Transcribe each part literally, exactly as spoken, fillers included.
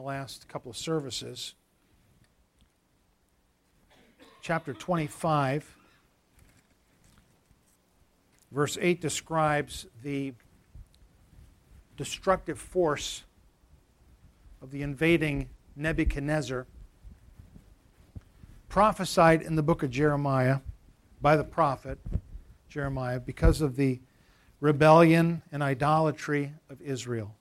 last couple of services. Chapter twenty-five, verse eight describes the destructive force of the invading Nebuchadnezzar, prophesied in the book of Jeremiah by the prophet Jeremiah because of the rebellion and idolatry of Israel.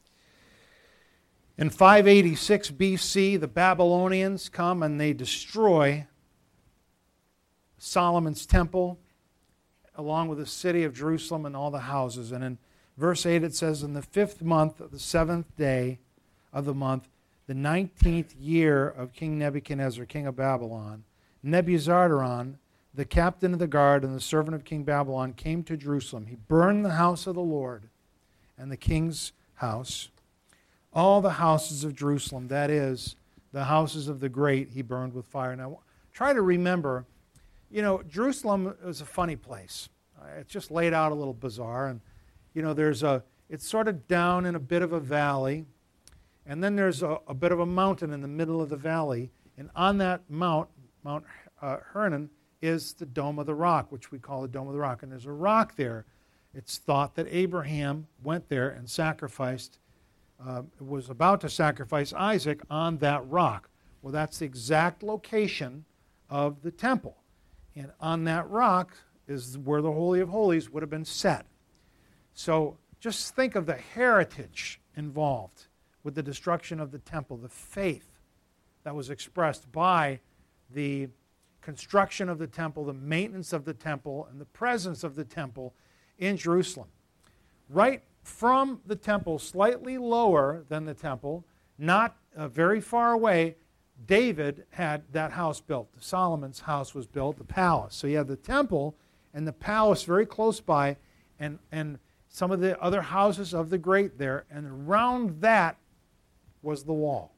In five eighty-six B C, the Babylonians come and they destroy Solomon's temple, along with the city of Jerusalem and all the houses. And in verse eight it says, in the fifth month of the seventh day of the month, the nineteenth year of King Nebuchadnezzar, king of Babylon, Nebuzaradan, the captain of the guard and the servant of King Babylon, came to Jerusalem. He burned the house of the Lord and the king's house. All the houses of Jerusalem, that is, the houses of the great, he burned with fire. Now, try to remember, you know, Jerusalem is a funny place. It's just laid out a little bizarre. And, you know, there's a, it's sort of down in a bit of a valley. And then there's a, a bit of a mountain in the middle of the valley. And on that mount, Mount uh, Hermon, is the Dome of the Rock, which we call the Dome of the Rock. And there's a rock there. It's thought that Abraham went there and sacrificed Uh, was about to sacrifice Isaac on that rock. Well, that's the exact location of the temple. And on that rock is where the Holy of Holies would have been set. So just think of the heritage involved with the destruction of the temple, the faith that was expressed by the construction of the temple, the maintenance of the temple, and the presence of the temple in Jerusalem. Right from the temple, slightly lower than the temple, not uh, very far away, David had that house built. Solomon's house was built, the palace. So you have the temple and the palace very close by, and, and some of the other houses of the great there, and around that was the wall.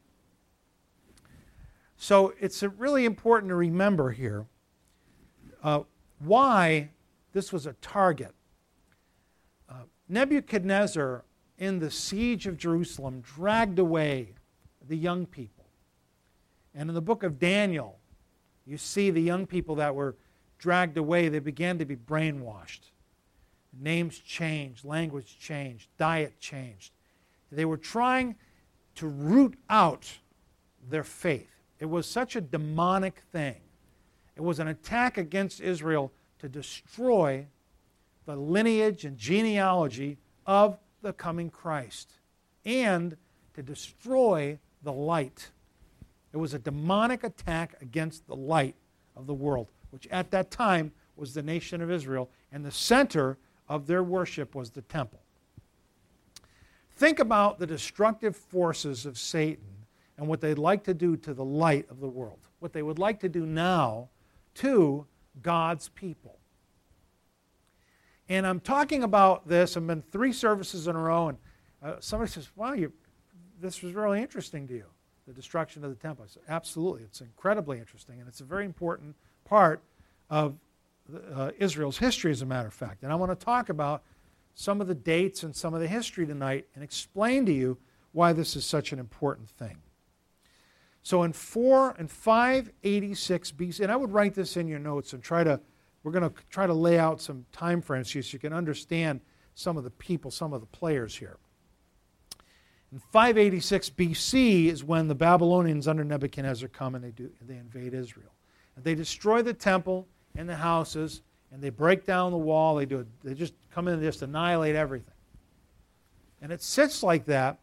So it's really important to remember here uh, why this was a target. Nebuchadnezzar, in the siege of Jerusalem, dragged away the young people. And in the book of Daniel, you see the young people that were dragged away, they began to be brainwashed. Names changed, language changed, diet changed. They were trying to root out their faith. It was such a demonic thing. It was an attack against Israel to destroy the lineage and genealogy of the coming Christ, and to destroy the light. It was a demonic attack against the light of the world, which at that time was the nation of Israel, and the center of their worship was the temple. Think about the destructive forces of Satan and what they'd like to do to the light of the world, what they would like to do now to God's people. And I'm talking about this. I've been three services in a row, and uh, somebody says, wow, you, this was really interesting to you, the destruction of the temple. I said, absolutely. It's incredibly interesting, and it's a very important part of uh, Israel's history, as a matter of fact. And I want to talk about some of the dates and some of the history tonight and explain to you why this is such an important thing. So in four and five eighty-six B C, and I would write this in your notes and try to We're going to try to lay out some time frames so you can understand some of the people, some of the players here. In five eighty-six B C is when the Babylonians under Nebuchadnezzar come and they do they invade Israel. And they destroy the temple and the houses, and they break down the wall. They do they just come in and just annihilate everything. And it sits like that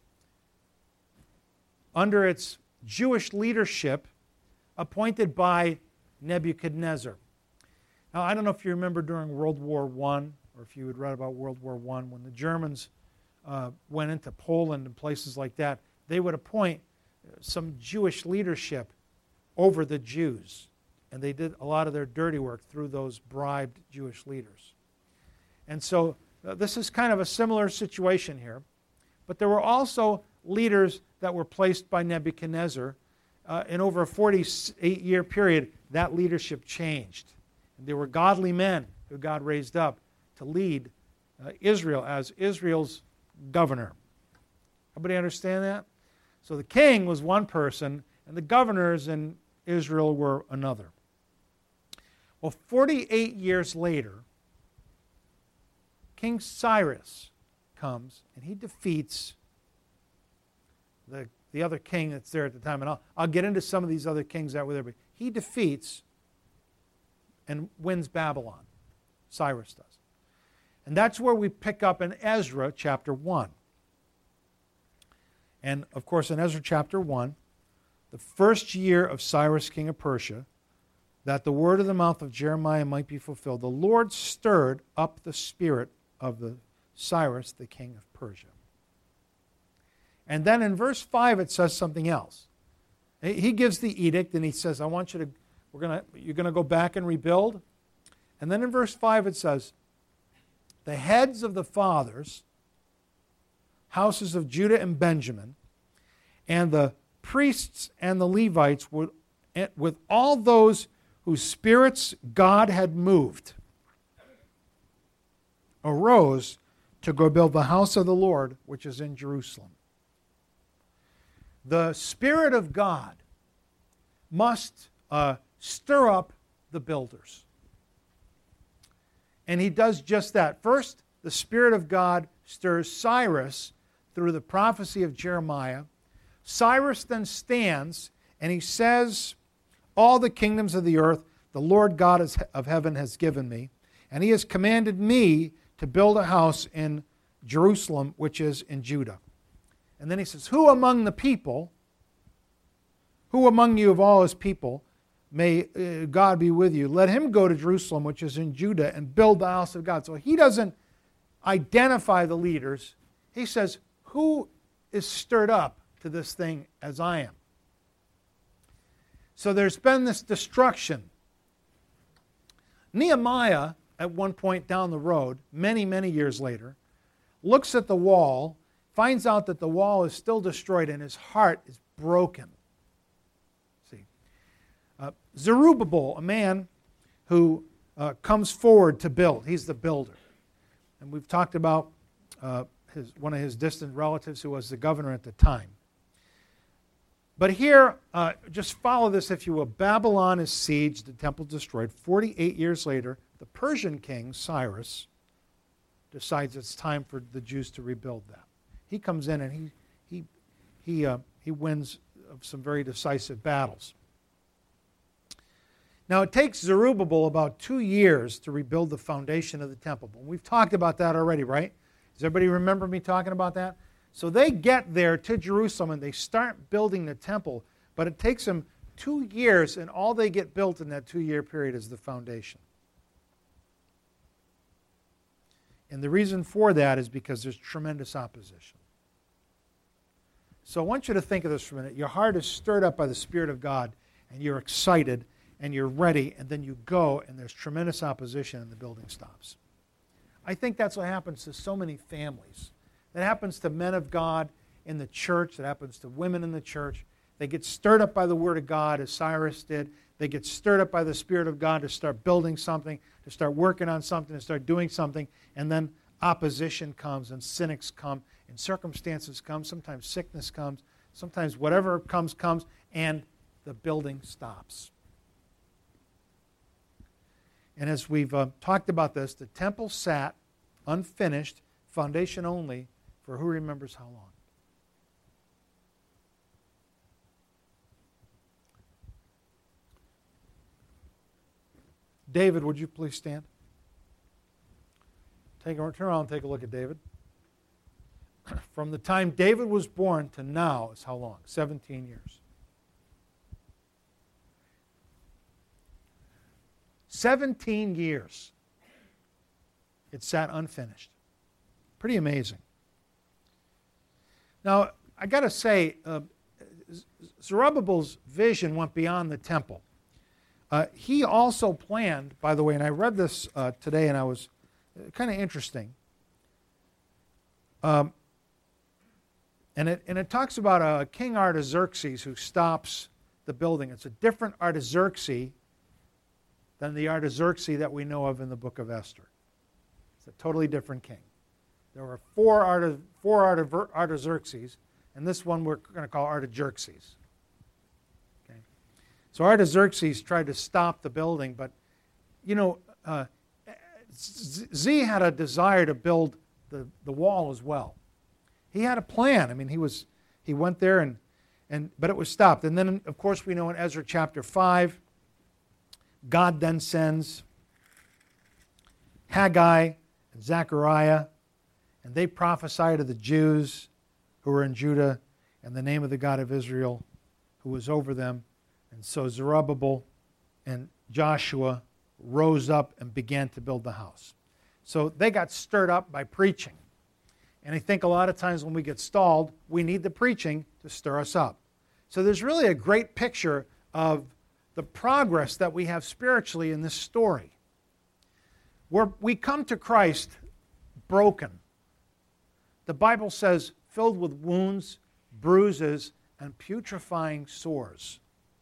under its Jewish leadership appointed by Nebuchadnezzar. Now, I don't know if you remember during World War One, or if you had read about World War One, when the Germans uh, went into Poland and places like that, they would appoint some Jewish leadership over the Jews. And they did a lot of their dirty work through those bribed Jewish leaders. And so uh, this is kind of a similar situation here. But there were also leaders that were placed by Nebuchadnezzar. Uh, in over a forty-eight-year period, that leadership changed. There were godly men who God raised up to lead uh, Israel as Israel's governor. Everybody understand that? So the king was one person, and the governors in Israel were another. Well, forty-eight years later, King Cyrus comes, and he defeats the, the other king that's there at the time. And I'll, I'll get into some of these other kings that were there, but he defeats and wins Babylon. Cyrus does. And that's where we pick up in Ezra chapter one. And, of course, in Ezra chapter one, the first year of Cyrus, king of Persia, that the word of the mouth of Jeremiah might be fulfilled, the Lord stirred up the spirit of the Cyrus, the king of Persia. And then in verse five it says something else. He gives the edict and he says, I want you to, we're gonna, you're going to go back and rebuild. And then in verse five it says, the heads of the fathers, houses of Judah and Benjamin, and the priests and the Levites would, with all those whose spirits God had moved, arose to go build the house of the Lord, which is in Jerusalem. The Spirit of God must uh, stir up the builders. And he does just that. First, the Spirit of God stirs Cyrus through the prophecy of Jeremiah. Cyrus then stands and he says, all the kingdoms of the earth the Lord God of heaven has given me, and he has commanded me to build a house in Jerusalem, which is in Judah. And then he says, who among the people, who among you of all his people, may uh, God be with you? Let him go to Jerusalem, which is in Judah, and build the house of God. So he doesn't identify the leaders. He says, who is stirred up to this thing as I am? So there's been this destruction. Nehemiah, at one point down the road, many, many years later, looks at the wall, finds out that the wall is still destroyed, and his heart is broken. See, uh, Zerubbabel, a man who uh, comes forward to build. He's the builder. And we've talked about uh, his, one of his distant relatives who was the governor at the time. But here, uh, just follow this if you will. Babylon is sieged, the temple destroyed. forty-eight years later, the Persian king, Cyrus, decides it's time for the Jews to rebuild that. He comes in and he he he uh, he wins some very decisive battles. Now it takes Zerubbabel about two years to rebuild the foundation of the temple. But we've talked about that already, right? Does everybody remember me talking about that? So they get there to Jerusalem and they start building the temple, but it takes them two years, and all they get built in that two-year period is the foundation. And the reason for that is because there's tremendous opposition. So I want you to think of this for a minute. Your heart is stirred up by the Spirit of God, and you're excited, and you're ready, and then you go, and there's tremendous opposition, and the building stops. I think that's what happens to so many families. That happens to men of God in the church. That happens to women in the church. They get stirred up by the Word of God, as Cyrus did. They get stirred up by the Spirit of God to start building something, to start working on something, to start doing something, and then opposition comes, and cynics come, and circumstances come. Sometimes sickness comes. Sometimes whatever comes, comes, and the building stops. And as we've uh, talked about this, the temple sat unfinished, foundation only, for who remembers how long? David, would you please stand? Take a, turn around and take a look at David. From the time David was born to now is how long? seventeen years. seventeen years. It sat unfinished. Pretty amazing. Now, I got to say, uh, Zerubbabel's vision went beyond the temple. Uh, he also planned, by the way, and I read this uh, today, and I was uh, kind of interesting. Um, and it and it talks about uh, King Artaxerxes who stops the building. It's a different Artaxerxes than the Artaxerxes that we know of in the book of Esther. It's a totally different king. There were four, Arta, four Artaxerxes. and this one we're going to call Artaxerxes. Okay. So Artaxerxes tried to stop the building, but, you know, uh, Z had a desire to build the, the wall as well. He had a plan. I mean, he was he went there, and, and but it was stopped. And then, of course, we know in Ezra chapter five, God then sends Haggai and Zechariah, and they prophesy to the Jews who were in Judah in the name of the God of Israel who was over them. And so Zerubbabel and Joshua rose up and began to build the house. So they got stirred up by preaching. And I think a lot of times when we get stalled, we need the preaching to stir us up. So there's really a great picture of the progress that we have spiritually in this story. We're, we come to Christ broken. The Bible says filled with wounds, bruises, and putrefying sores.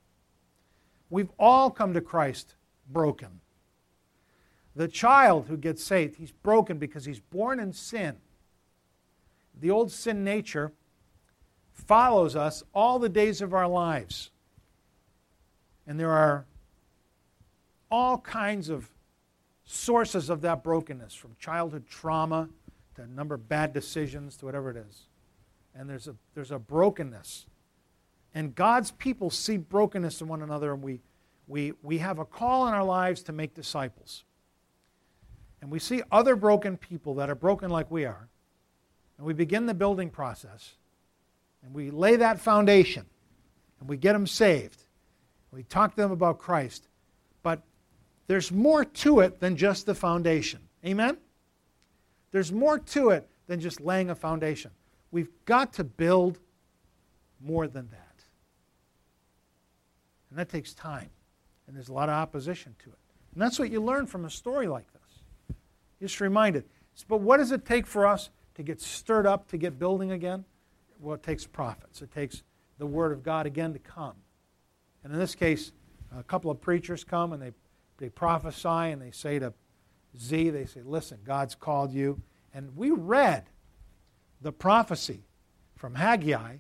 We've all come to Christ broken. The child who gets saved, he's broken because he's born in sin. The old sin nature follows us all the days of our lives. And there are all kinds of sources of that brokenness, from childhood trauma to a number of bad decisions to whatever it is. And there's a, there's a brokenness. And God's people see brokenness in one another, and we, we, we have a call in our lives to make disciples. And we see other broken people that are broken like we are, and we begin the building process, and we lay that foundation, and we get them saved. We talk to them about Christ. But there's more to it than just the foundation. Amen? There's more to it than just laying a foundation. We've got to build more than that. And that takes time. And there's a lot of opposition to it. And that's what you learn from a story like this. You're just reminded. But what does it take for us to get stirred up, to get building again? Well, it takes prophets. It takes the Word of God again to come. And in this case, a couple of preachers come and they, they prophesy and they say to Z, they say, listen, God's called you. And we read the prophecy from Haggai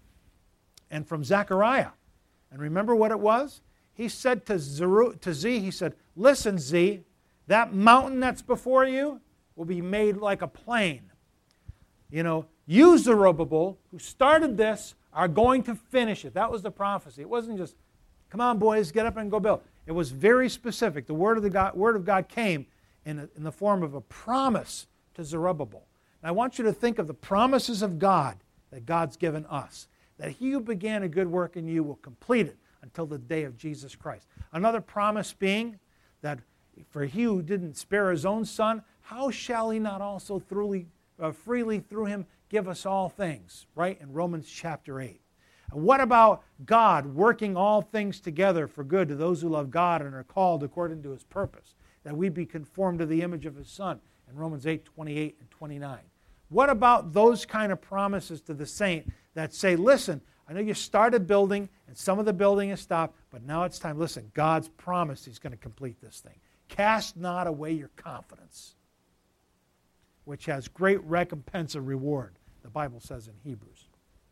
and from Zechariah. And remember what it was? He said to, Zeru, to Z, he said, listen, Z, that mountain that's before you will be made like a plain. You know, you, Zerubbabel, who started this, are going to finish it. That was the prophecy. It wasn't just, come on, boys, get up and go build. It was very specific. The word of, the God, word of God came in, a, in the form of a promise to Zerubbabel. And I want you to think of the promises of God that God's given us, that he who began a good work in you will complete it until the day of Jesus Christ. Another promise being that for he who didn't spare his own son, how shall he not also throughly, uh, freely through him give us all things, right? In Romans chapter eight. And what about God working all things together for good to those who love God and are called according to his purpose, that we be conformed to the image of his Son in Romans eight, twenty-eight and twenty-nine. What about those kind of promises to the saint that say, listen, I know you started building and some of the building is stopped, but now it's time. Listen, God's promised he's going to complete this thing. Cast not away your confidence, which has great recompense and reward, the Bible says in Hebrews.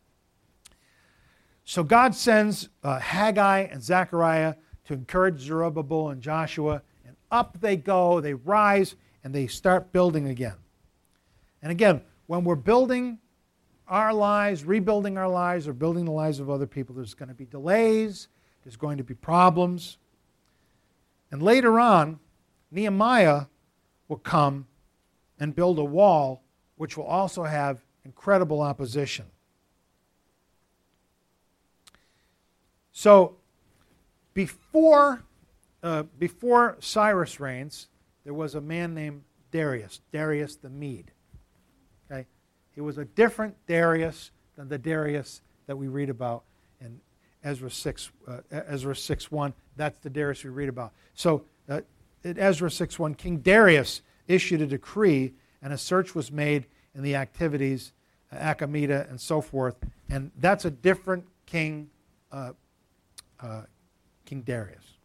So God sends uh, Haggai and Zechariah to encourage Zerubbabel and Joshua, and up they go, they rise, and they start building again. And again, when we're building our lives, rebuilding our lives, or building the lives of other people, there's going to be delays, there's going to be problems. And later on, Nehemiah will come and build a wall which will also have incredible opposition. So, before, uh, before Cyrus reigns, there was a man named Darius, Darius the Mede. Okay? He was a different Darius than the Darius that we read about in Ezra six, uh, Ezra six one. That's the Darius we read about. So, uh, in Ezra six one, King Darius issued a decree, and a search was made in the activities, uh, Achaemeda and so forth, and that's a different king, uh, uh, King Darius.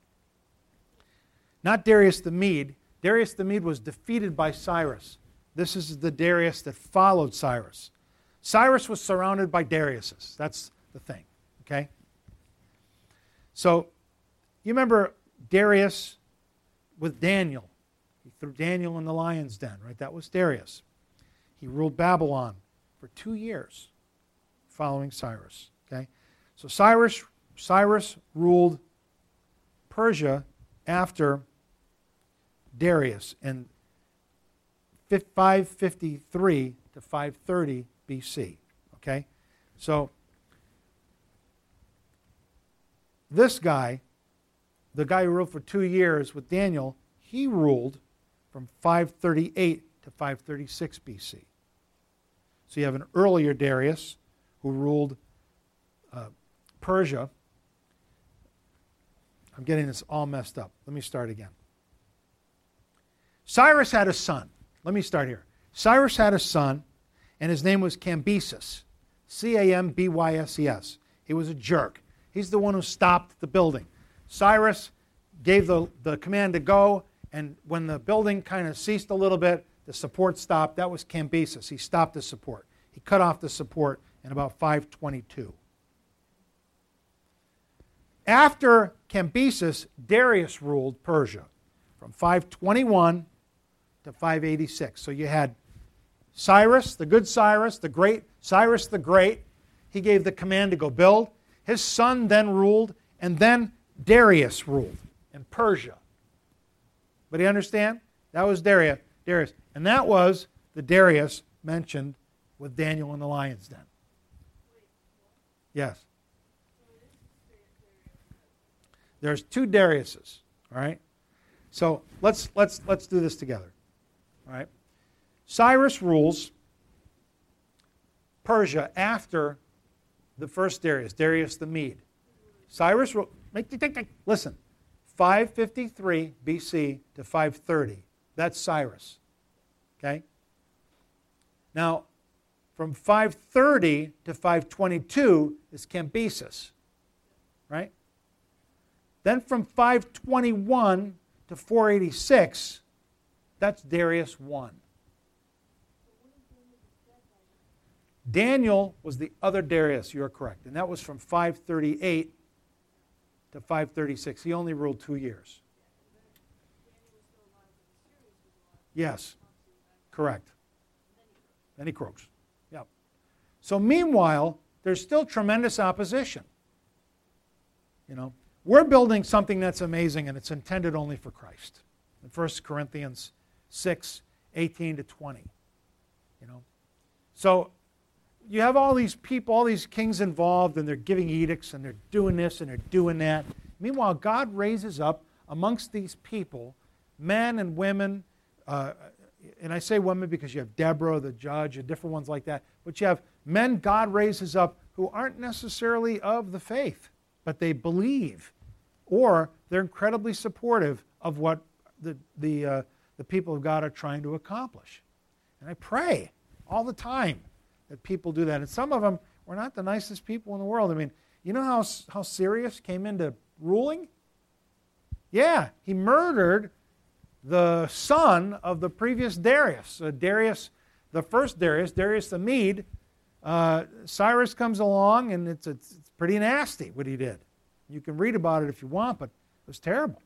Not Darius the Mede. Darius the Mede was defeated by Cyrus. This is the Darius that followed Cyrus. Cyrus was surrounded by Dariuses. That's the thing, okay? So, you remember Darius with Daniel. He threw Daniel in the lion's den, right? That was Darius. He ruled Babylon for two years following Cyrus, okay? So Cyrus, Cyrus ruled Persia after Darius in five fifty-three to five thirty B C, okay? So this guy, the guy who ruled for two years with Daniel, he ruled from five thirty-eight to five thirty-six B C. So you have an earlier Darius who ruled uh, Persia. I'm getting this all messed up. Let me start again. Cyrus had a son. Let me start here. Cyrus had a son, and his name was Cambyses. C A M B Y S E S. He was a jerk. He's the one who stopped the building. Cyrus gave the, the command to go, and when the building kind of ceased a little bit, the support stopped. That was Cambyses. He stopped the support. He cut off the support in about five twenty-two. After Cambyses, Darius ruled Persia from five twenty-one to five eighty-six. So you had Cyrus, the good Cyrus, the great Cyrus the Great. He gave the command to go build. His son then ruled, and then Darius ruled in Persia. But you understand? That was Darius. Darius. And that was the Darius mentioned with Daniel in the lion's den. Yes. There's two Dariuses, all right? So let's let's let's do this together. All right? Cyrus rules Persia after the first Darius, Darius the Mede. Cyrus ruled, listen, five fifty-three B C to five thirty. That's Cyrus. Okay? Now, from five thirty to five twenty-two is Cambyses. Right? Then from five twenty-one to four eighty-six, that's Darius the First. Daniel was the other Darius, you're correct. And that was from five thirty-eight to five thirty-six. He only ruled two years. Yes, correct. Then he croaks. Yep. So meanwhile, there's still tremendous opposition. You know, we're building something that's amazing, and it's intended only for Christ. In First Corinthians six, eighteen to twenty. You know. So you have all these people, all these kings involved, and they're giving edicts, and they're doing this, and they're doing that. Meanwhile, God raises up amongst these people men and women, uh, and I say women because you have Deborah, the judge, and different ones like that, but you have men God raises up who aren't necessarily of the faith, but they believe, or they're incredibly supportive of what the, the, uh, the people of God are trying to accomplish. And I pray all the time that people do that. And some of them were not the nicest people in the world. I mean, you know how, how Cyrus came into ruling? Yeah, he murdered the son of the previous Darius. Uh, Darius, the first Darius, Darius the Mede. Uh, Cyrus comes along, and it's, it's, it's pretty nasty what he did. You can read about it if you want, but it was terrible.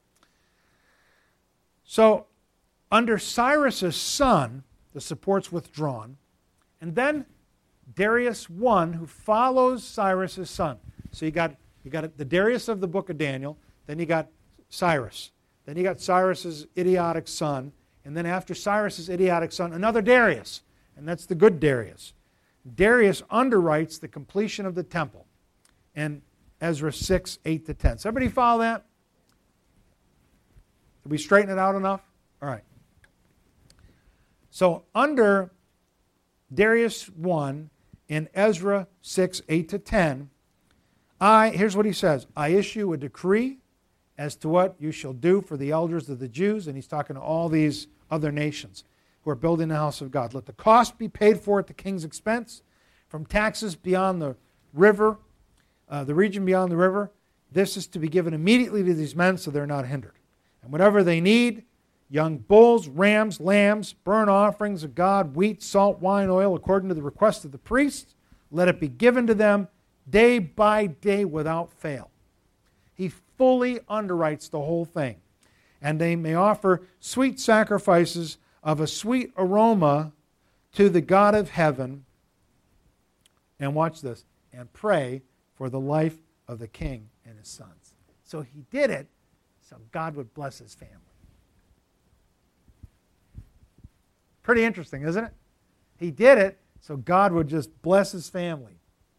So, under Cyrus's son, the support's withdrawn. And then Darius the First, who follows Cyrus's son. So you got you got the Darius of the book of Daniel, then you got Cyrus. Then you got Cyrus's idiotic son, and then after Cyrus's idiotic son, another Darius, and that's the good Darius. Darius underwrites the completion of the temple in Ezra six, eight to ten. Does everybody follow that? Did we straighten it out enough? All right. So under Darius the First in Ezra six, eight to ten, I, here's what he says, I issue a decree as to what you shall do for the elders of the Jews, and he's talking to all these other nations who are building the house of God. Let the cost be paid for at the king's expense, from taxes beyond the river, uh, the region beyond the river. This is to be given immediately to these men so they're not hindered. And whatever they need, young bulls, rams, lambs, burnt offerings of God, wheat, salt, wine, oil, according to the request of the priests. Let it be given to them day by day without fail. He fully underwrites the whole thing. And they may offer sweet sacrifices of a sweet aroma to the God of heaven. And watch this. And pray for the life of the king and his sons. So he did it so God would bless his family. Pretty interesting, isn't it? He did it so God would just bless his family.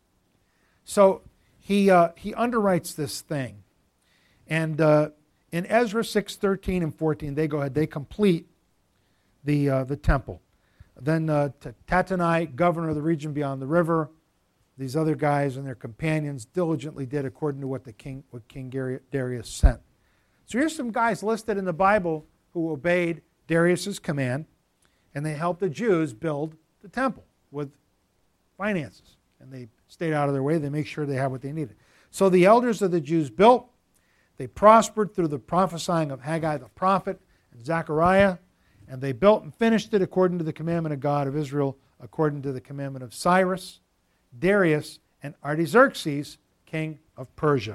So he uh, he underwrites this thing. And uh, in Ezra six, thirteen and fourteen, they go ahead, they complete the uh, the temple. Then uh, Tattenai, governor of the region beyond the river, these other guys and their companions diligently did according to what the king, what King Darius sent. So here's some guys listed in the Bible who obeyed Darius's command, and they helped the Jews build the temple with finances. And they stayed out of their way. They make sure they have what they needed. So the elders of the Jews built. They prospered through the prophesying of Haggai the prophet and Zechariah, and they built and finished it according to the commandment of God of Israel, according to the commandment of Cyrus, Darius, and Artaxerxes, king of Persia.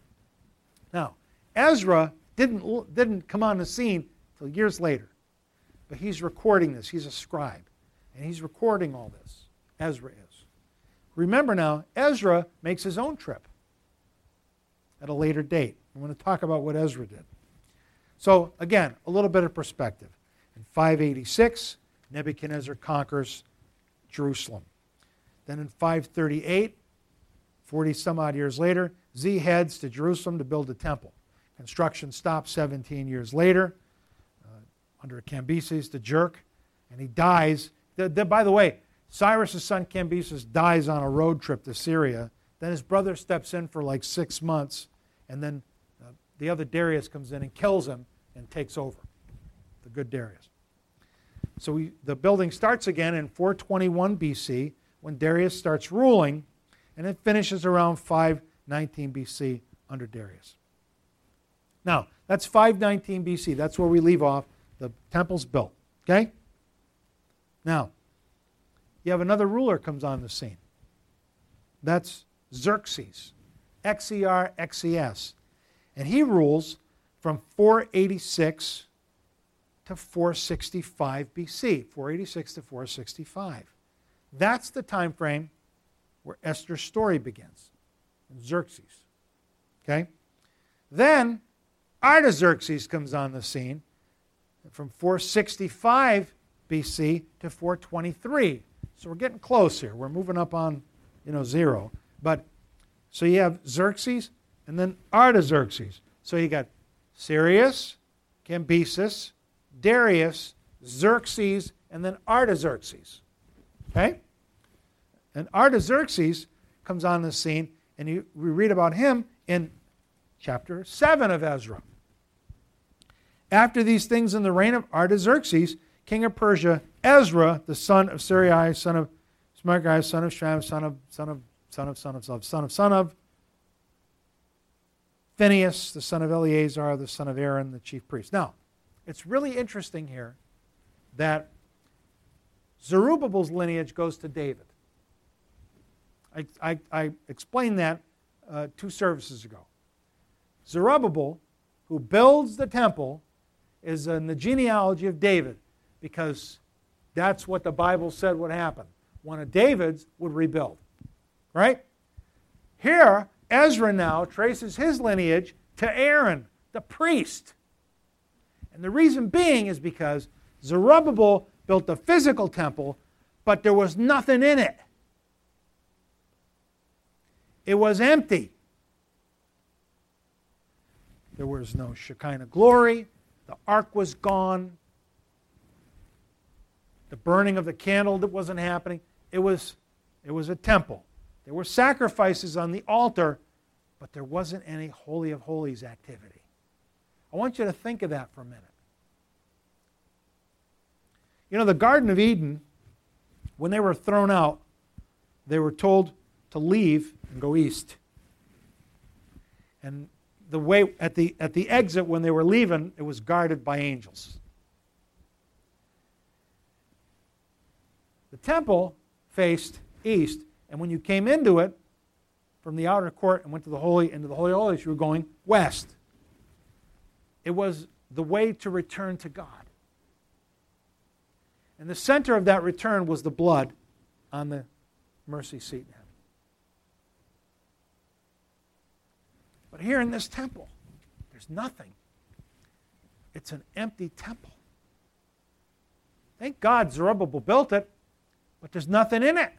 Now, Ezra didn't, didn't come on the scene until years later, but he's recording this. He's a scribe, and he's recording all this. Ezra is. Remember now, Ezra makes his own trip at a later date. I'm going to talk about what Ezra did. So, again, a little bit of perspective. In five eighty-six, Nebuchadnezzar conquers Jerusalem. Then in five thirty-eight, forty some odd years later, Z heads to Jerusalem to build a temple. Construction stops seventeen years later uh, under Cambyses the jerk, and he dies. The, the, by the way, Cyrus' son Cambyses dies on a road trip to Syria. Then his brother steps in for like six months, and then uh, the other Darius comes in and kills him and takes over, the good Darius. So we, the building starts again in four twenty-one B C when Darius starts ruling, and it finishes around five nineteen B C under Darius. Now, that's five nineteen B C. That's where we leave off. The temple's built. Okay? Now, you have another ruler comes on the scene. That's Xerxes. X E R X E S. And he rules from four eighty-six to four sixty-five B C. four eighty-six to four sixty-five. That's the time frame where Esther's story begins. Xerxes. Okay? Then Artaxerxes comes on the scene from four sixty-five B C to four twenty-three. So we're getting close here. We're moving up on, you know, zero. But so you have Xerxes and then Artaxerxes. So you got Cyrus, Cambyses, Darius, Xerxes, and then Artaxerxes. Okay? And Artaxerxes comes on the scene, and you, we read about him in chapter seven of Ezra. After these things in the reign of Artaxerxes, king of Persia, Ezra, the son of Sarai, son of Smargai, son of Sham, son of son of son of son of son of son of son of Phinehas, the son of Eleazar, the son of Aaron, the chief priest. Now, it's really interesting here that Zerubbabel's lineage goes to David. I, I, I explained that uh, two services ago. Zerubbabel, who builds the temple, is in the genealogy of David because that's what the Bible said would happen. One of David's would rebuild. Right? Here, Ezra now traces his lineage to Aaron, the priest. And the reason being is because Zerubbabel built the physical temple, but there was nothing in it. It was empty. There was no Shekinah glory. The ark was gone. The burning of the candle that wasn't happening. It was, it was a temple. There were sacrifices on the altar, but there wasn't any Holy of Holies activity. I want you to think of that for a minute. You know, the Garden of Eden, when they were thrown out, they were told to leave and go east. And the way at the at the exit when they were leaving, it was guarded by angels. The temple faced east, and when you came into it from the outer court and went to the holy into the Holy of Holies, you were going west. It was the way to return to God. And the center of that return was the blood on the mercy seat in heaven. But here in this temple, there's nothing. It's an empty temple. Thank God Zerubbabel built it, but there's nothing in it.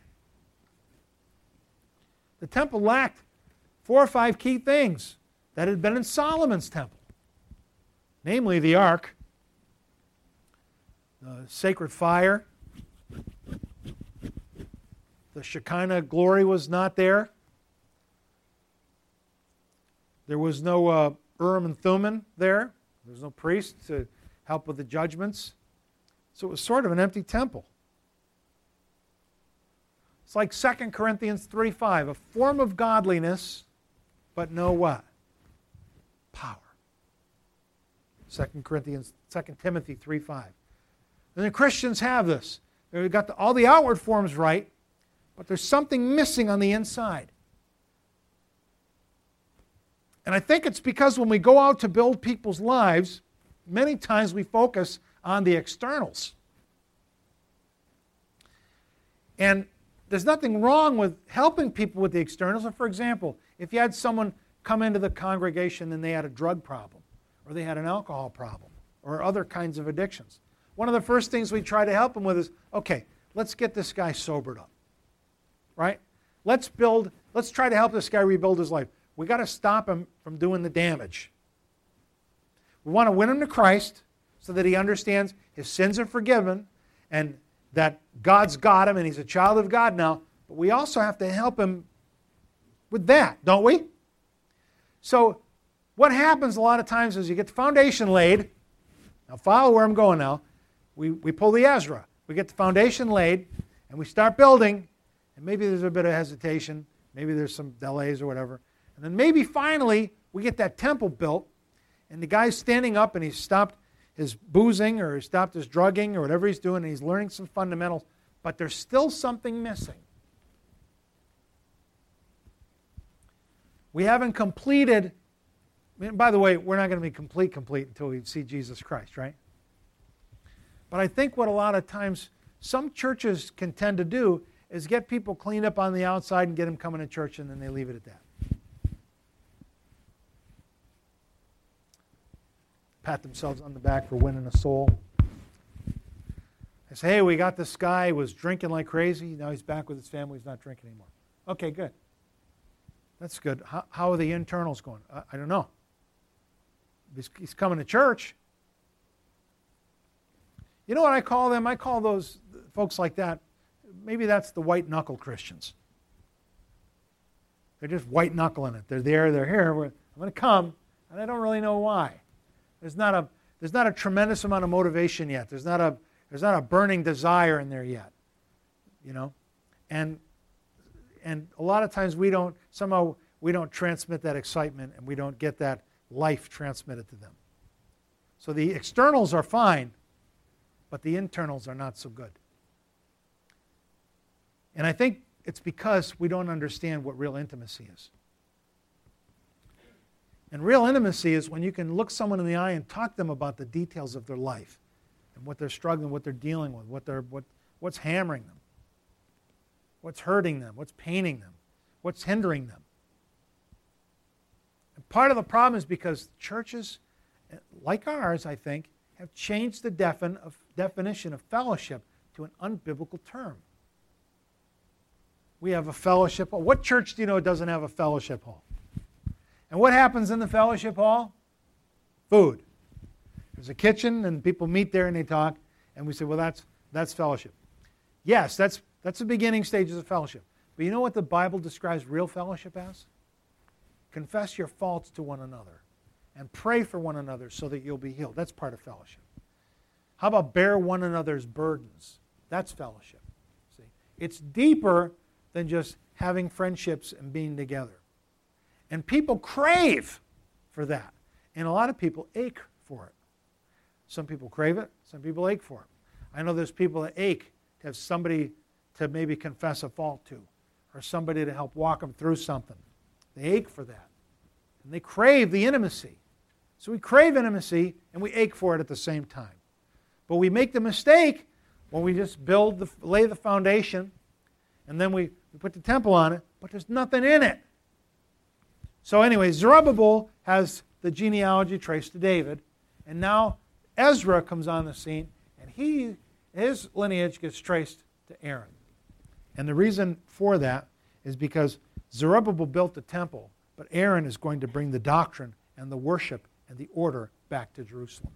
The temple lacked four or five key things that had been in Solomon's temple. Namely, the ark, the sacred fire, the Shekinah glory was not there. There was no uh, Urim and Thummim there. There was no priest to help with the judgments. So it was sort of an empty temple. It's like Second Corinthians three five, a form of godliness, but no what? Power. Second Corinthians, Second Timothy three five. And the Christians have this. They've got the, all the outward forms right, but there's something missing on the inside. And I think it's because when we go out to build people's lives, many times we focus on the externals. And there's nothing wrong with helping people with the externals. So for example, if you had someone come into the congregation and they had a drug problem, or they had an alcohol problem, or other kinds of addictions, one of the first things we try to help them with is, okay, let's get this guy sobered up. Right? Let's build, let's try to help this guy rebuild his life. We've got to stop him from doing the damage. We want to win him to Christ so that he understands his sins are forgiven and that God's got him and he's a child of God now. But we also have to help him with that, don't we? So what happens a lot of times is you get the foundation laid. Now follow where I'm going now. We, we pull the Ezra. We get the foundation laid and we start building, and maybe there's a bit of hesitation. Maybe there's some delays or whatever. And then maybe finally we get that temple built, and the guy's standing up and he's stopped his boozing or he's stopped his drugging or whatever he's doing, and he's learning some fundamentals, but there's still something missing. We haven't completed, I mean, by the way, we're not going to be complete, complete until we see Jesus Christ, right? But I think what a lot of times some churches can tend to do is get people cleaned up on the outside and get them coming to church, and then they leave it at that. Pat themselves on the back for winning a soul. They say, hey, we got this guy who was drinking like crazy. Now he's back with his family. He's not drinking anymore. Okay, good. That's good. How, how are the internals going? I, I don't know. He's, he's coming to church. You know what I call them? I call those folks like that, maybe that's the white-knuckle Christians. They're just white-knuckling it. They're there, they're here. I'm going to come, and I don't really know why. There's not a there's not a tremendous amount of motivation yet. There's not a there's not a burning desire in there yet. You know? And and a lot of times we don't somehow we don't transmit that excitement, and we don't get that life transmitted to them. So the externals are fine, but the internals are not so good. And I think it's because we don't understand what real intimacy is. And real intimacy is when you can look someone in the eye and talk to them about the details of their life and what they're struggling, what they're dealing with, what they're, what, what's hammering them, what's hurting them, what's paining them, what's hindering them. And part of the problem is because churches, like ours, I think, have changed the defin of, definition of fellowship to an unbiblical term. We have a fellowship hall. What church do you know doesn't have a fellowship hall? And what happens in the fellowship hall? Food. There's a kitchen, and people meet there and they talk, and we say, well, that's that's fellowship. Yes, that's that's the beginning stages of fellowship. But you know what the Bible describes real fellowship as? Confess your faults to one another and pray for one another so that you'll be healed. That's part of fellowship. How about bear one another's burdens? That's fellowship. See, it's deeper than just having friendships and being together. And people crave for that. And a lot of people ache for it. Some people crave it, some people ache for it. I know there's people that ache to have somebody to maybe confess a fault to, or somebody to help walk them through something. They ache for that. And they crave the intimacy. So we crave intimacy and we ache for it at the same time. But we make the mistake when we just build, the, lay the foundation, and then we, we put the temple on it, but there's nothing in it. So anyway, Zerubbabel has the genealogy traced to David, and now Ezra comes on the scene, and he his lineage gets traced to Aaron. And the reason for that is because Zerubbabel built the temple, but Aaron is going to bring the doctrine and the worship and the order back to Jerusalem.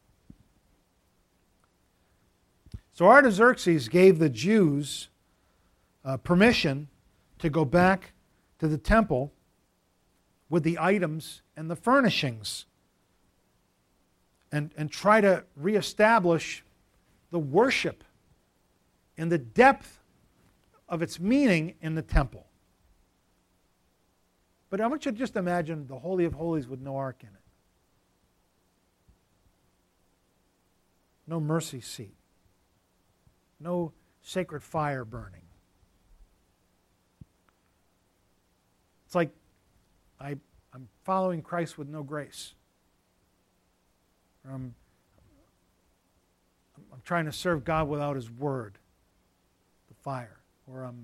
So Artaxerxes gave the Jews uh, permission to go back to the temple with the items and the furnishings and, and try to reestablish the worship and the depth of its meaning in the temple. But I want you to just imagine the Holy of Holies with no ark in it. No mercy seat. No sacred fire burning. It's like I, I'm following Christ with no grace. I'm, I'm trying to serve God without His Word, the fire. Or I'm uh,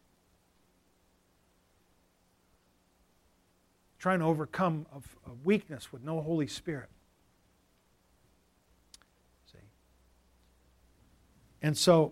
trying to overcome a, a weakness with no Holy Spirit. See? And so,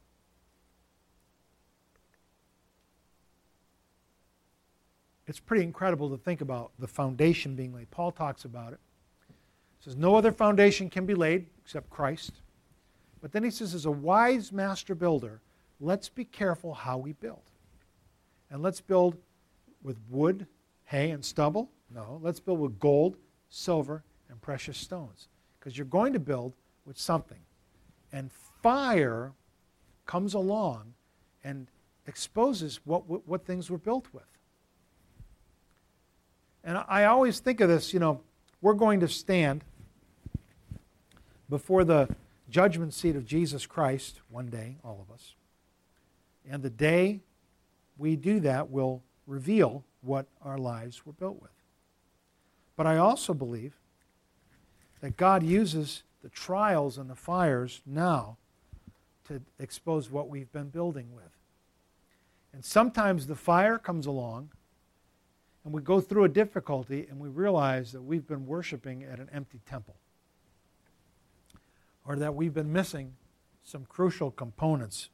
it's pretty incredible to think about the foundation being laid. Paul talks about it. He says, no other foundation can be laid except Christ. But then he says, as a wise master builder, let's be careful how we build. And let's build with wood, hay, and stubble? No, let's build with gold, silver, and precious stones. Because you're going to build with something. And fire comes along and exposes what, what, what things were built with. And I always think of this, you know, we're going to stand before the judgment seat of Jesus Christ one day, all of us. And the day we do that will reveal what our lives were built with. But I also believe that God uses the trials and the fires now to expose what we've been building with. And sometimes the fire comes along and we go through a difficulty and we realize that we've been worshiping at an empty temple. Or that we've been missing some crucial components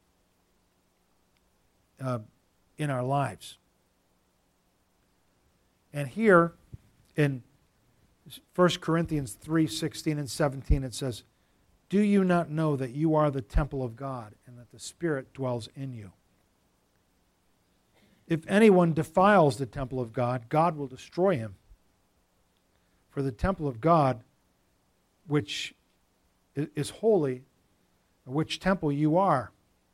uh, in our lives. And here in First Corinthians three sixteen and seventeen it says, do you not know that you are the temple of God and that the Spirit dwells in you? If anyone defiles the temple of God, God will destroy him. For the temple of God, which is holy, which temple you are.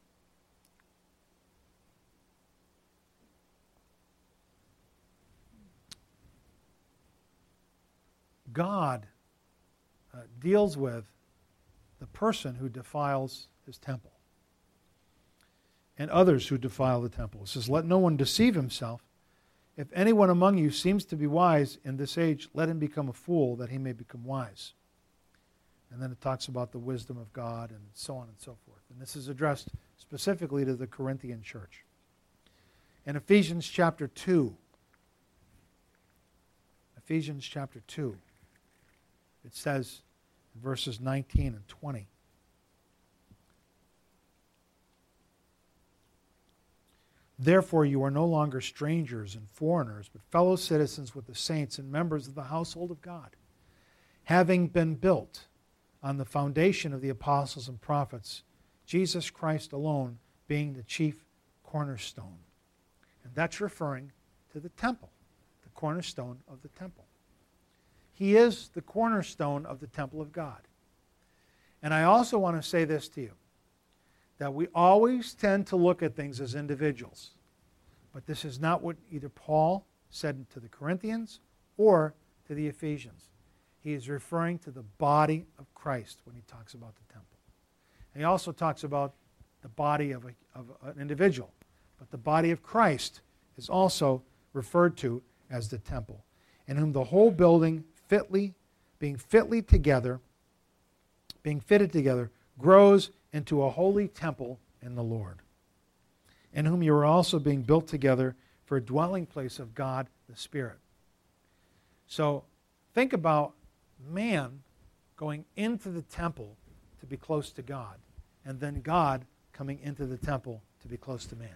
God uh, deals with the person who defiles His temple and others who defile the temple. It says, let no one deceive himself. If anyone among you seems to be wise in this age, let him become a fool that he may become wise. And then it talks about the wisdom of God and so on and so forth. And this is addressed specifically to the Corinthian church. In Ephesians chapter two, Ephesians chapter two, it says in verses nineteen and twenty, therefore you are no longer strangers and foreigners, but fellow citizens with the saints and members of the household of God, having been built on the foundation of the apostles and prophets, Jesus Christ alone being the chief cornerstone. And that's referring to the temple, the cornerstone of the temple. He is the cornerstone of the temple of God. And I also want to say this to you, that we always tend to look at things as individuals. But this is not what either Paul said to the Corinthians or to the Ephesians. He is referring to the body of Christ when he talks about the temple. And he also talks about the body of, a, of an individual. But the body of Christ is also referred to as the temple, in whom the whole building fitly, being fitly together, being fitted together, grows into a holy temple in the Lord, in whom you are also being built together for a dwelling place of God the Spirit. So think about man going into the temple to be close to God, and then God coming into the temple to be close to man.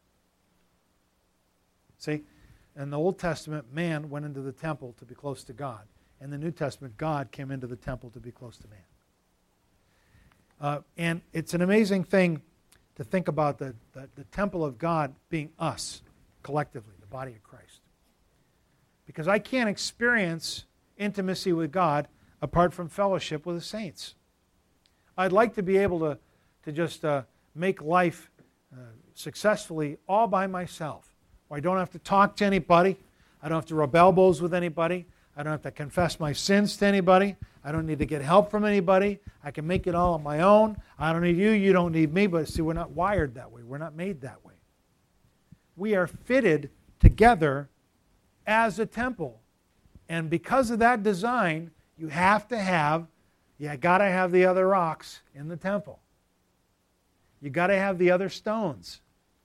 See? In the Old Testament, man went into the temple to be close to God. In the New Testament, God came into the temple to be close to man. Uh, and it's an amazing thing to think about the, the, the temple of God being us, collectively, the body of Christ. Because I can't experience intimacy with God apart from fellowship with the saints. I'd like to be able to, to just uh, make life uh, successfully all by myself, where I don't have to talk to anybody, I don't have to rub elbows with anybody, I don't have to confess my sins to anybody, I don't need to get help from anybody, I can make it all on my own, I don't need you, you don't need me, but see, we're not wired that way, we're not made that way. We are fitted together as a temple, and because of that design, you have to have, you got to have the other rocks in the temple. You got to have the other stones.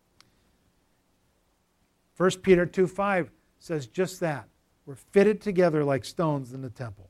First Peter two five says just that. We're fitted together like stones in the temple.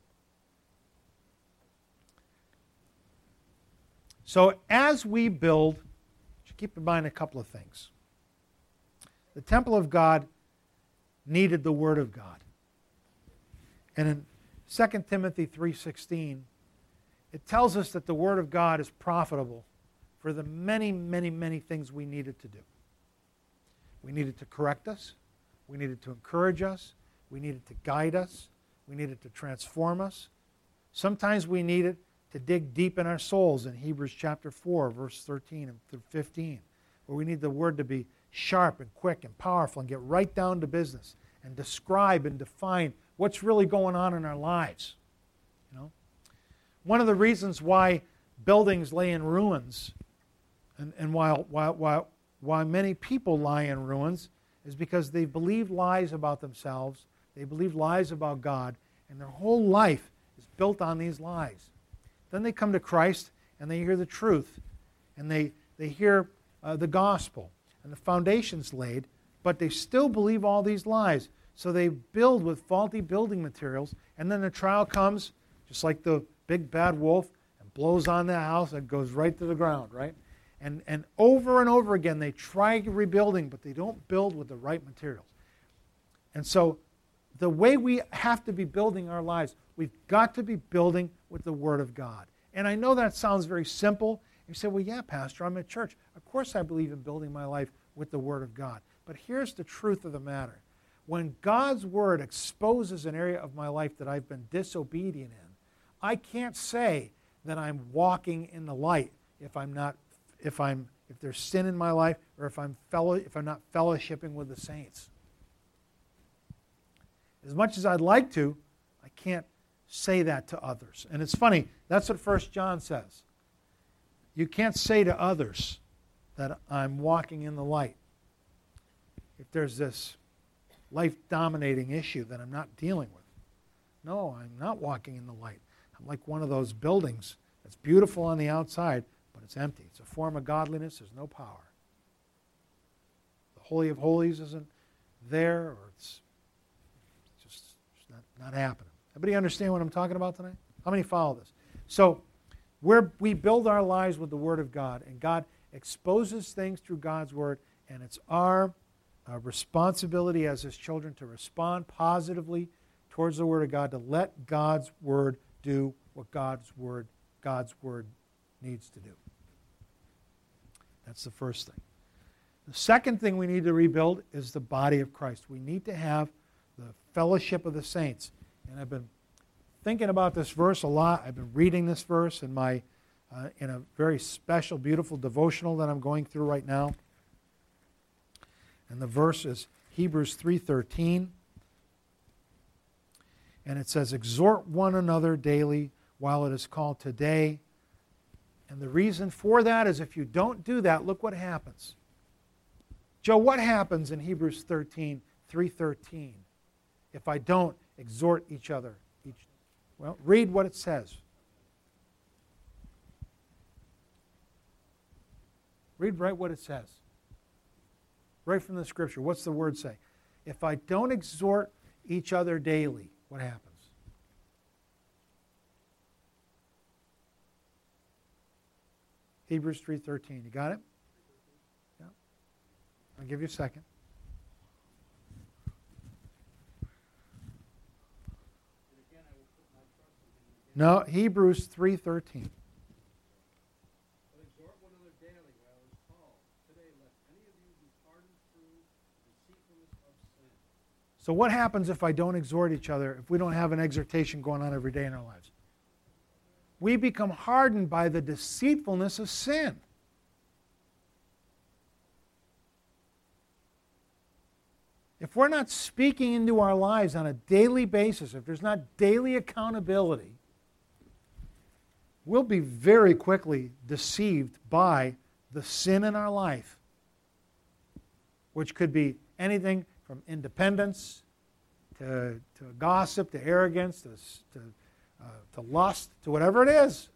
So as we build, keep in mind a couple of things. The temple of God needed the Word of God. And in Second Timothy three sixteen, it tells us that the Word of God is profitable for the many, many, many things we need it to do. We need it to correct us. We need it to encourage us. We need it to guide us. We need it to transform us. Sometimes we need it to dig deep in our souls in Hebrews chapter four, verse thirteen and through fifteen, where we need the Word to be sharp and quick and powerful and get right down to business and describe and define what's really going on in our lives. You know, one of the reasons why buildings lay in ruins, and, and while, while, while, why many people lie in ruins, is because they believe lies about themselves, they believe lies about God, and their whole life is built on these lies. Then they come to Christ and they hear the truth, and they, they hear uh, the gospel, and the foundation's laid, but they still believe all these lies. So they build with faulty building materials, and then the trial comes, just like the big bad wolf, and blows on the house and goes right to the ground, right? And, and over and over again, they try rebuilding, but they don't build with the right materials. And so the way we have to be building our lives, we've got to be building with the Word of God. And I know that sounds very simple. You say, well, yeah, Pastor, I'm at church. Of course I believe in building my life with the Word of God. But here's the truth of the matter. When God's Word exposes an area of my life that I've been disobedient in, I can't say that I'm walking in the light if I'm not, if I'm, if there's sin in my life, or if I'm fellow, if I'm not fellowshipping with the saints. As much as I'd like to, I can't say that to others. And it's funny, that's what First John says. You can't say to others that I'm walking in the light if there's this life-dominating issue that I'm not dealing with. No, I'm not walking in the light. I'm like one of those buildings that's beautiful on the outside, but it's empty. It's a form of godliness. There's no power. The Holy of Holies isn't there, or it's just it's not, not happening. Everybody understand what I'm talking about tonight? How many follow this? So we're, we build our lives with the Word of God, and God exposes things through God's Word, and it's our uh, responsibility as His children to respond positively towards the Word of God, to let God's Word do what God's Word, God's Word needs to do. That's the first thing. The second thing we need to rebuild is the body of Christ. We need to have the fellowship of the saints. And I've been thinking about this verse a lot. I've been reading this verse in my uh, in a very special, beautiful devotional that I'm going through right now. And the verse is Hebrews three thirteen. And it says, exhort one another daily while it is called today, And the reason for that is if you don't do that, look what happens. Joe, what happens in Hebrews thirteen, three thirteen, if I don't exhort each other? Each, well, read what it says. Read right what it says. Right from the Scripture. What's the word say? If I don't exhort each other daily, what happens? Hebrews three thirteen. You got it? Yeah. I'll give you a second. No, Hebrews three thirteen. So what happens if I don't exhort each other, if we don't have an exhortation going on every day in our lives? We become hardened by the deceitfulness of sin. If we're not speaking into our lives on a daily basis, if there's not daily accountability, we'll be very quickly deceived by the sin in our life, which could be anything from independence to, to gossip, to arrogance, to, to, uh, to lust, to whatever it is.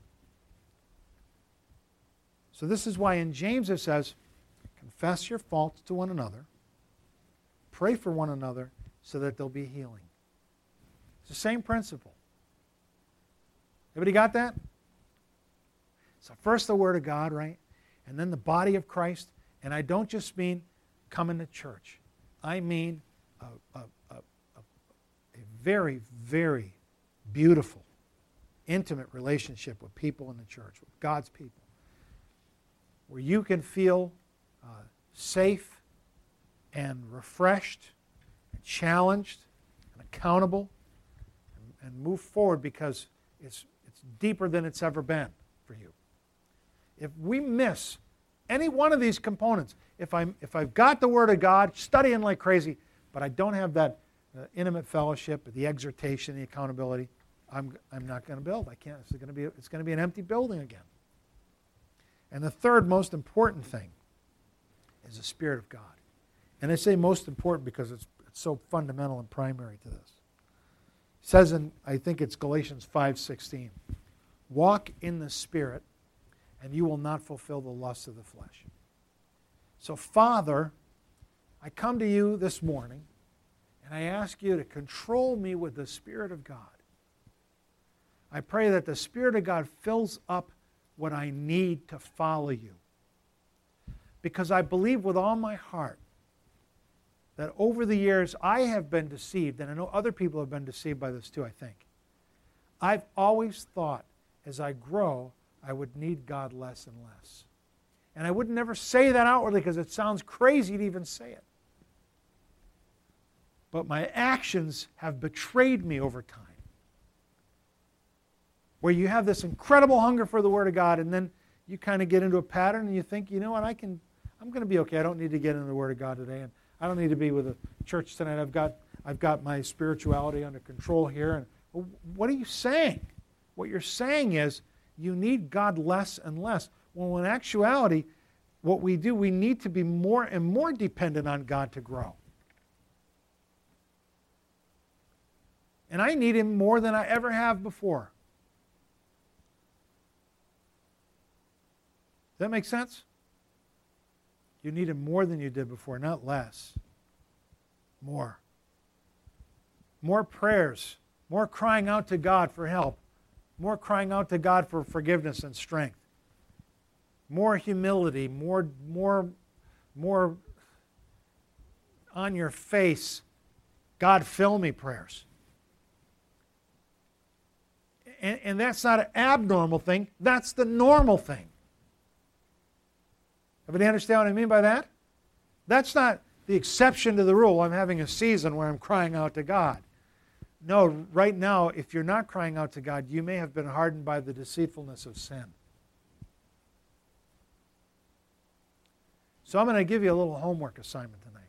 So this is why in James it says, confess your faults to one another, pray for one another so that there'll be healing. It's the same principle. Everybody got that? So first the Word of God, right? And then the body of Christ. And I don't just mean coming to church. I mean a, a, a, a, a very, very beautiful, intimate relationship with people in the church, with God's people, where you can feel uh, safe and refreshed and challenged and accountable and, and move forward because it's, it's deeper than it's ever been for you. If we miss any one of these components, if, I'm, if I've got the Word of God, studying like crazy, but I don't have that uh, intimate fellowship, the exhortation, the accountability, I'm, I'm not going to build. I can't. It's going to be, it's going to be an empty building again. And the third most important thing is the Spirit of God. And I say most important because it's, it's so fundamental and primary to this. It says in, I think it's Galatians five sixteen, walk in the Spirit, and you will not fulfill the lusts of the flesh. So, Father, I come to you this morning, and I ask you to control me with the Spirit of God. I pray that the Spirit of God fills up what I need to follow you. Because I believe with all my heart that over the years I have been deceived, and I know other people have been deceived by this too, I think. I've always thought as I grow, I would need God less and less. And I would never say that outwardly because it sounds crazy to even say it. But my actions have betrayed me over time. Where you have this incredible hunger for the Word of God, and then you kind of get into a pattern and you think, you know what, I can, I'm going to be okay. I don't need to get into the Word of God today, and I don't need to be with the church tonight. I've got, I've got my spirituality under control here. And well, what are you saying? What you're saying is you need God less and less. Well, in actuality, what we do, we need to be more and more dependent on God to grow. And I need Him more than I ever have before. Does that make sense? You need Him more than you did before, not less. More. More prayers. More crying out to God for help. More crying out to God for forgiveness and strength. More humility, more, more, more on your face, God fill me prayers. And, and that's not an abnormal thing, that's the normal thing. Everybody understand what I mean by that? That's not the exception to the rule. I'm having a season where I'm crying out to God. No, right now, if you're not crying out to God, you may have been hardened by the deceitfulness of sin. So I'm going to give you a little homework assignment tonight.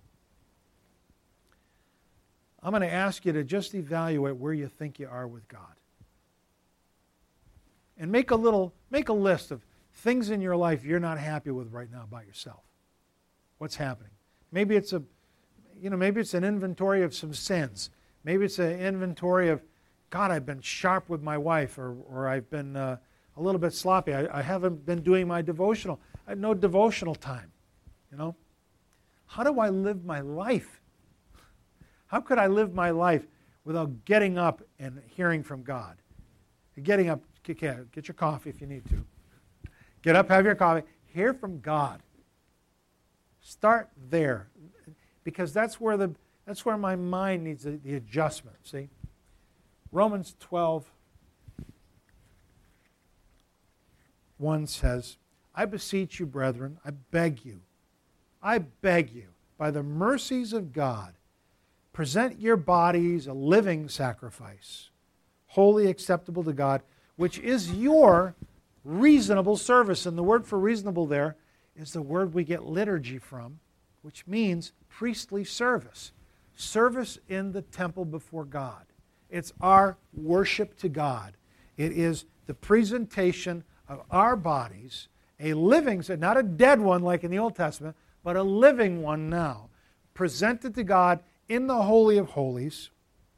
I'm going to ask you to just evaluate where you think you are with God. And make a little, make a list of things in your life you're not happy with right now about yourself. What's happening? Maybe it's a, you know, maybe it's an inventory of some sins. Maybe it's an inventory of, God, I've been sharp with my wife, or or I've been uh, a little bit sloppy. I, I haven't been doing my devotional. I had no devotional time. You know, how do I live my life? How could I live my life without getting up and hearing from God? Getting up, get your coffee if you need to. Get up, have your coffee, hear from God. Start there, because that's where the that's where my mind needs the, the adjustment. See, Romans twelve one says, "I beseech you, brethren, I beg you, I beg you, by the mercies of God, present your bodies a living sacrifice, holy, acceptable to God, which is your reasonable service." And the word for reasonable there is the word we get liturgy from, which means priestly service. Service in the temple before God. It's our worship to God. It is the presentation of our bodies, a living, not a dead one like in the Old Testament, but a living one now, presented to God in the Holy of Holies.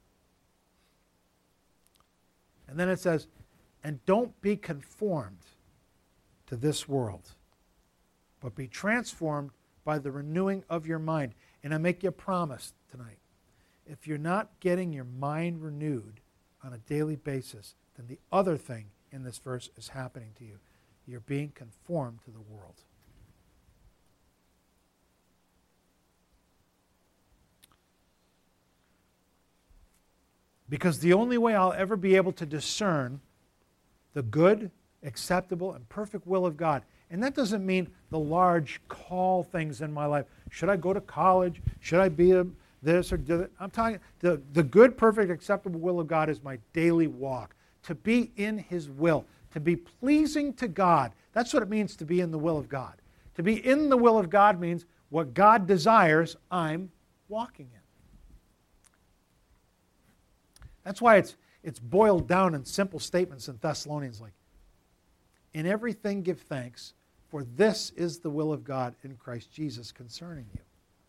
And then it says, and don't be conformed to this world, but be transformed by the renewing of your mind. And I make you a promise tonight. If you're not getting your mind renewed on a daily basis, then the other thing in this verse is happening to you. You're being conformed to the world. Because the only way I'll ever be able to discern the good, acceptable, and perfect will of God, and that doesn't mean the large call things in my life. Should I go to college? Should I be a this or that? I'm talking, the, the good, perfect, acceptable will of God is my daily walk. To be in His will, to be pleasing to God. That's what it means to be in the will of God. To be in the will of God means what God desires, I'm walking in. That's why it's it's boiled down in simple statements in Thessalonians like, in everything give thanks, for this is the will of God in Christ Jesus concerning you.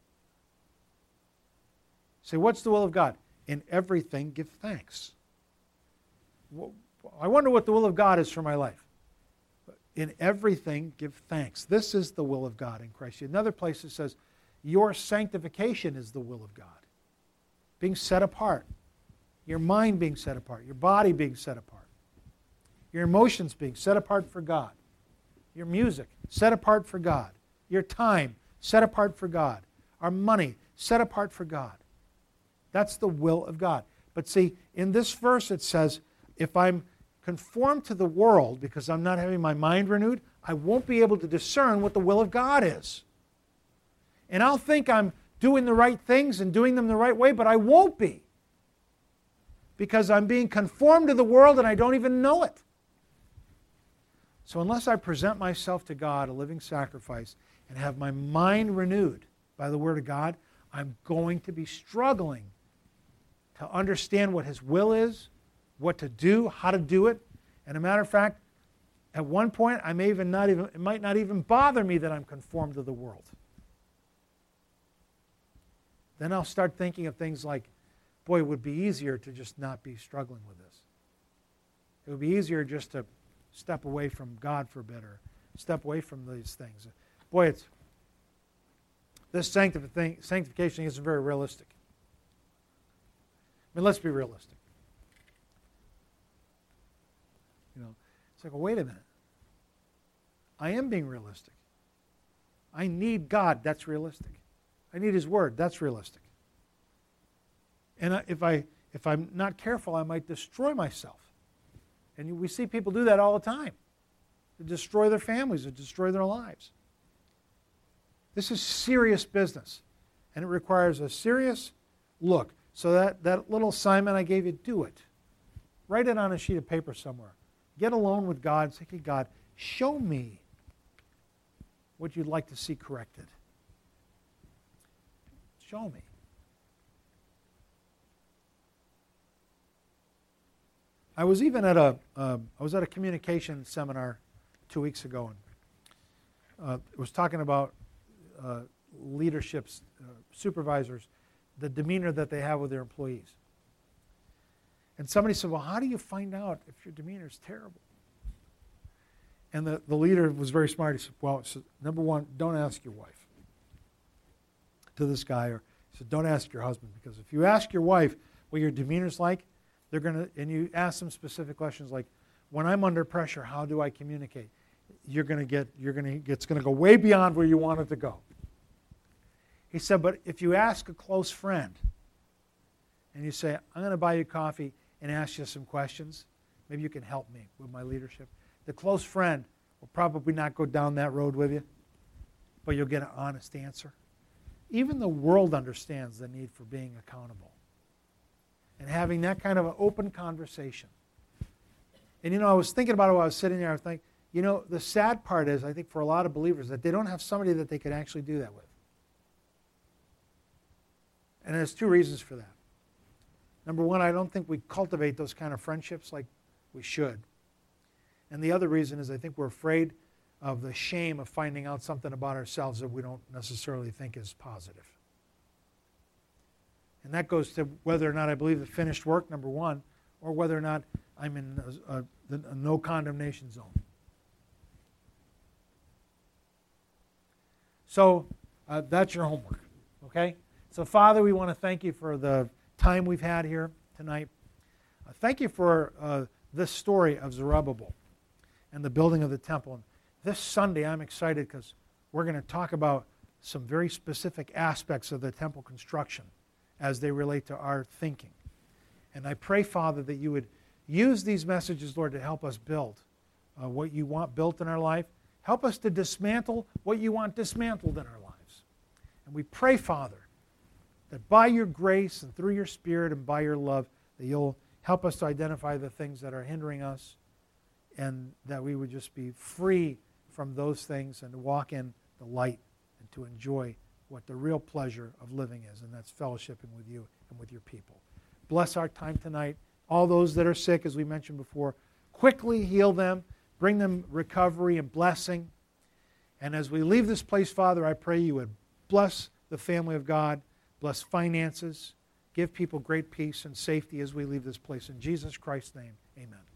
Say, what's the will of God? In everything give thanks. I wonder what the will of God is for my life. In everything give thanks. This is the will of God in Christ. Another place it says, your sanctification is the will of God. Being set apart. Your mind being set apart. Your body being set apart. Your emotions being set apart for God. Your music set apart for God. Your time set apart for God. Our money set apart for God. That's the will of God. But see, in this verse it says, if I'm conformed to the world because I'm not having my mind renewed, I won't be able to discern what the will of God is. And I'll think I'm doing the right things and doing them the right way, but I won't be. Because I'm being conformed to the world and I don't even know it. So unless I present myself to God, a living sacrifice, and have my mind renewed by the Word of God, I'm going to be struggling to understand what His will is, what to do, how to do it. And a matter of fact, at one point, I may even not even, it might not even bother me that I'm conformed to the world. Then I'll start thinking of things like, boy, it would be easier to just not be struggling with this. It would be easier just to step away from God for a bit, or step away from these things. Boy, it's this sanctification thing isn't very realistic. I mean, let's be realistic. You know, it's like, well, wait a minute. I am being realistic. I need God. That's realistic. I need His Word. That's realistic. And if, I, if I'm not careful, I might destroy myself. And we see people do that all the time. They destroy their families, they destroy their lives. This is serious business. And it requires a serious look. So that, that little assignment I gave you, do it. Write it on a sheet of paper somewhere. Get alone with God and say, hey, God, show me what you'd like to see corrected. Show me. I was even at a, uh, I was at a communication seminar two weeks ago, and uh, it was talking about uh, leaderships, uh, supervisors, the demeanor that they have with their employees. And somebody said, well, how do you find out if your demeanor is terrible? And the, the leader was very smart. He said, well, he said, number one, don't ask your wife. To this guy, or he said, don't ask your husband, because if you ask your wife what your demeanor's like, they're going to, and you ask them specific questions like, when I'm under pressure, how do I communicate? You're going to get, you're going to, it's going to go way beyond where you want it to go. He said, but if you ask a close friend, and you say, I'm going to buy you coffee and ask you some questions, maybe you can help me with my leadership. The close friend will probably not go down that road with you, but you'll get an honest answer. Even the world understands the need for being accountable and having that kind of an open conversation. And, you know, I was thinking about it while I was sitting there. I was thinking, you know, the sad part is, I think, for a lot of believers, that they don't have somebody that they could actually do that with. And there's two reasons for that. Number one, I don't think we cultivate those kind of friendships like we should. And the other reason is I think we're afraid of the shame of finding out something about ourselves that we don't necessarily think is positive. And that goes to whether or not I believe the finished work, number one, or whether or not I'm in a, a, a no condemnation zone. So uh, that's your homework, okay? So Father, we want to thank you for the time we've had here tonight. Uh, thank you for uh, this story of Zerubbabel and the building of the temple. And this Sunday I'm excited because we're going to talk about some very specific aspects of the temple construction as they relate to our thinking. And I pray, Father, that you would use these messages, Lord, to help us build uh, what you want built in our life. Help us to dismantle what you want dismantled in our lives. And we pray, Father, that by your grace and through your Spirit and by your love, that you'll help us to identify the things that are hindering us, and that we would just be free from those things and to walk in the light and to enjoy what the real pleasure of living is, and that's fellowshipping with you and with your people. Bless our time tonight. All those that are sick, as we mentioned before, quickly heal them, bring them recovery and blessing. And as we leave this place, Father, I pray you would bless the family of God, bless finances, give people great peace and safety as we leave this place. In Jesus Christ's name, amen.